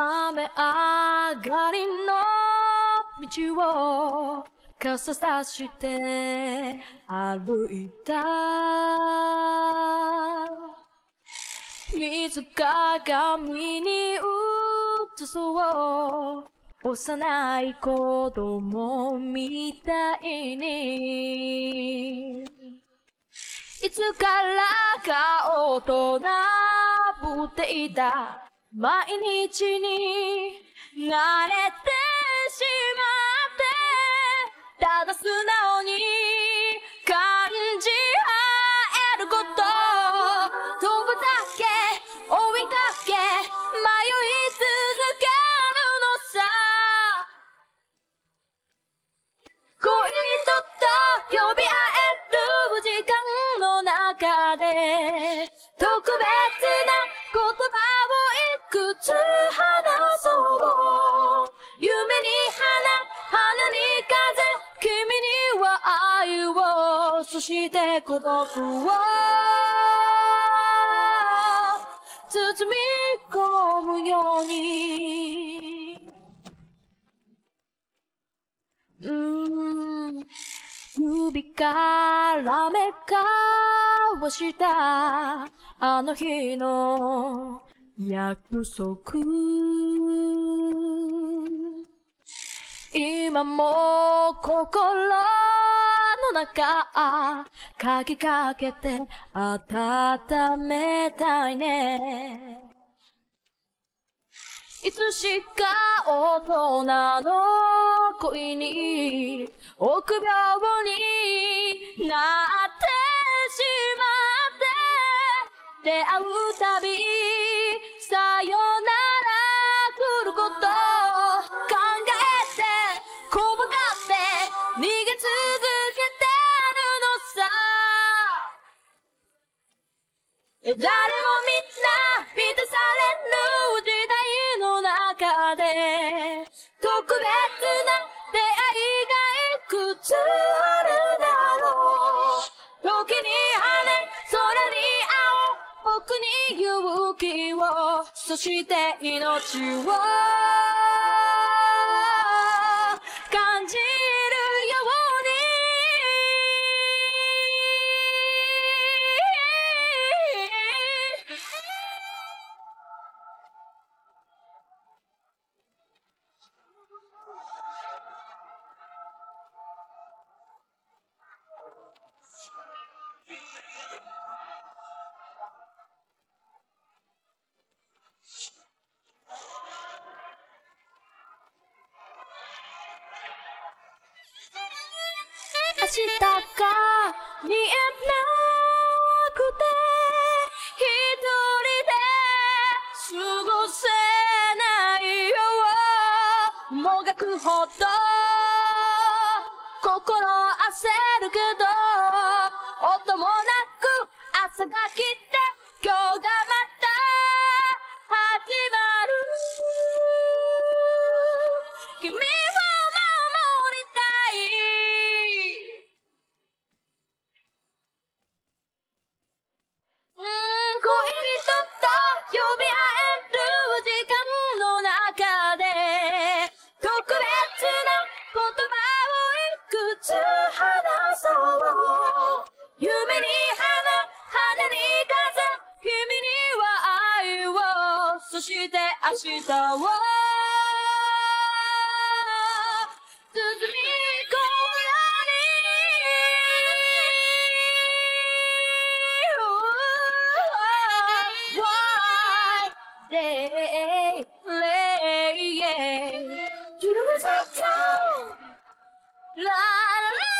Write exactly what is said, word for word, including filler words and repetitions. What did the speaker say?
雨上がりの道を傘さして歩いた。水鏡に映そう幼い子供みたいに。いつからか大人ぶっていた毎日に慣れてしまって、ただ素直に感じ合えること、飛ぶだけ追いかけ迷い続けるのさ。恋人と呼び合える時間の中で特別な言葉をいくつ話そう。夢に花、花に風、君には愛を、そして孤独を包み込むように。うーん、首からめかわしたあの日の約束、今も心の中かきかけて温めたいね。いつしか大人の恋に臆病になってしまって、出会うたびさよなら来ること考えて怖がって逃げ続けてるのさ。誰もみんな満たされる時代の中で特別な出会いがいくつあるだろう。時に羽、空に青、僕に勇気を、そして命を感じるように。明日が見えなくて一人で過ごせないよ、もがくほど心焦るけど、音もなく朝が来て今日がまた始まる。君を守りたい。恋人と呼び合える時間の中で特別な言葉をいくつ話そう。夢に花、花に風、君には愛を、そして明日を包み込むように。Day, lay, yeah. You know what's up, la la la.